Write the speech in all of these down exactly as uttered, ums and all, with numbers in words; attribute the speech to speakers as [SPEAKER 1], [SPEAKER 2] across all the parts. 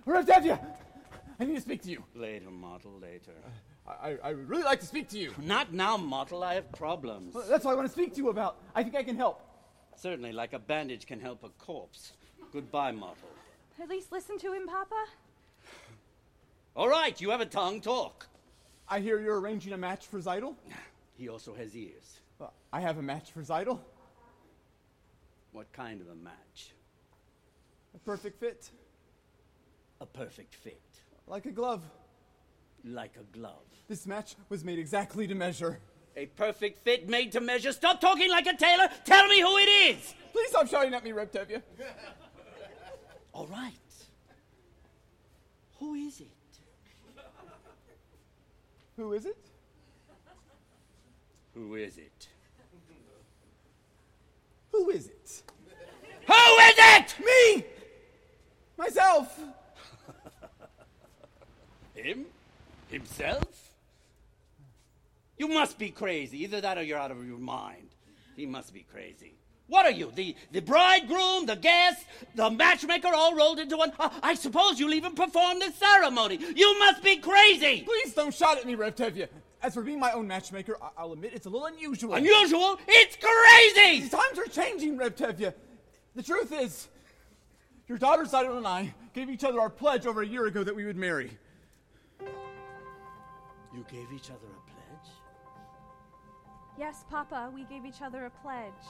[SPEAKER 1] Revtevia! I need to speak to you.
[SPEAKER 2] Later, Mottle, later.
[SPEAKER 1] I, I would really like to speak to you.
[SPEAKER 2] Not now, Mottle. I have problems.
[SPEAKER 1] Well, that's what I want to speak to you about. I think I can help.
[SPEAKER 2] Certainly, like a bandage can help a corpse. Goodbye, Mottle.
[SPEAKER 3] At least listen to him, Papa.
[SPEAKER 2] All right, you have a tongue, talk.
[SPEAKER 1] I hear you're arranging a match for Zeidel.
[SPEAKER 2] He also has ears.
[SPEAKER 1] Well, I have a match for Zeidel.
[SPEAKER 2] What kind of a match?
[SPEAKER 1] A perfect fit.
[SPEAKER 2] A perfect fit.
[SPEAKER 1] Like a glove.
[SPEAKER 2] Like a glove.
[SPEAKER 1] This match was made exactly to measure.
[SPEAKER 2] A perfect fit made to measure. Stop talking like a tailor. Tell me who it is.
[SPEAKER 1] Please stop shouting at me, Revtevia.
[SPEAKER 2] All right. Who is it?
[SPEAKER 1] Who is it?
[SPEAKER 2] Who is it?
[SPEAKER 1] Who is it?
[SPEAKER 2] Who is it?
[SPEAKER 1] Me! Myself!
[SPEAKER 2] Him? Himself? You must be crazy. Either that or you're out of your mind. He must be crazy. What are you? The the bridegroom, the guest, the matchmaker all rolled into one? Uh, I suppose you'll even perform the ceremony. You must be crazy!
[SPEAKER 1] Please don't shout at me, Revtevia. As for being my own matchmaker, I- I'll admit it's a little unusual.
[SPEAKER 2] Unusual? It's crazy!
[SPEAKER 1] These times are changing, Revtevia. The truth is, your daughter Zeidel and I gave each other our pledge over a year ago that we would marry.
[SPEAKER 2] You gave each other a pledge?
[SPEAKER 3] Yes, Papa, we gave each other a pledge.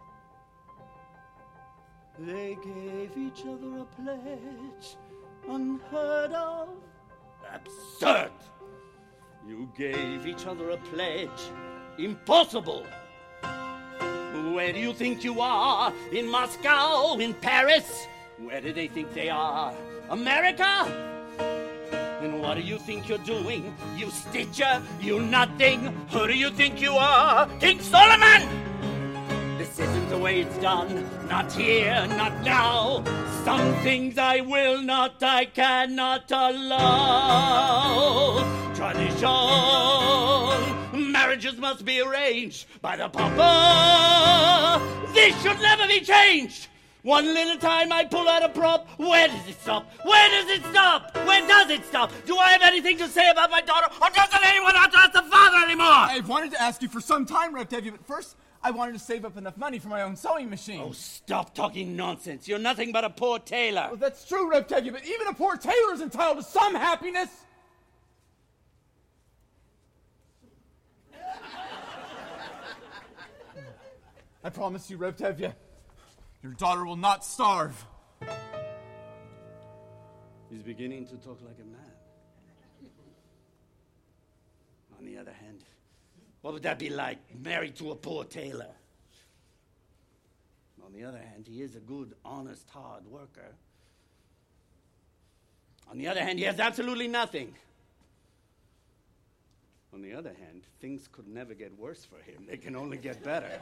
[SPEAKER 2] They gave each other a pledge, unheard of. Absurd! You gave each other a pledge. Impossible! Where do you think you are? In Moscow? In Paris? Where do they think they are? America? And what do you think you're doing? You stitcher? You nothing? Who do you think you are? King Solomon! This isn't the way it's done. Not here, not now. Some things I will not, I cannot allow. Tradition. Marriages must be arranged by the Papa. This should never be changed. One little time I pull out a prop. Where does it stop? Where does it stop? Where does it stop? Do I have anything to say about my daughter, or doesn't anyone have to ask the father anymore?
[SPEAKER 1] I've wanted to ask you for some time, Revtevia, but first I wanted to save up enough money for my own sewing machine.
[SPEAKER 2] Oh, stop talking nonsense. You're nothing but a poor tailor.
[SPEAKER 1] Well, that's true, Revtevia, but even a poor tailor is entitled to some happiness. I promise you, Revtevia, your daughter will not starve.
[SPEAKER 2] He's beginning to talk like a man. On the other hand, what would that be like, married to a poor tailor? On the other hand, he is a good, honest, hard worker. On the other hand, he has absolutely nothing. On the other hand, things could never get worse for him. They can only get better.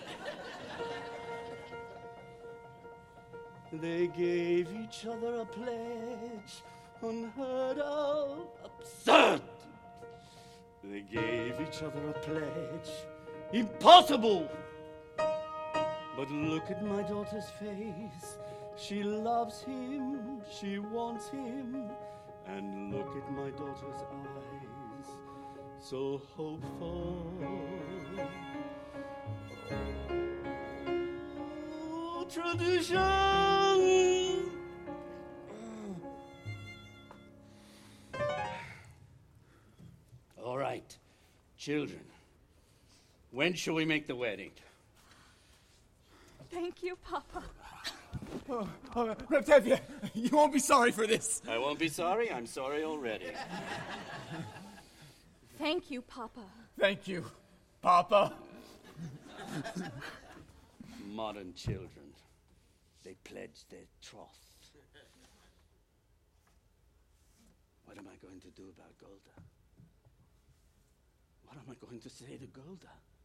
[SPEAKER 2] They gave each other a pledge, unheard of, absurd. They gave each other a pledge, impossible. But look at my daughter's face. She loves him, she wants him. And look at my daughter's eyes, so hopeful. Oh, tradition. All right, children, when shall we make the wedding?
[SPEAKER 3] Thank you, Papa.
[SPEAKER 1] Oh, oh, Revtevia, you won't be sorry for this.
[SPEAKER 2] I won't be sorry. I'm sorry already.
[SPEAKER 3] Thank you, Papa.
[SPEAKER 1] Thank you, Papa.
[SPEAKER 2] Modern children, they pledge their troth. What am I going to do about Golda? What am I going to say to Golda?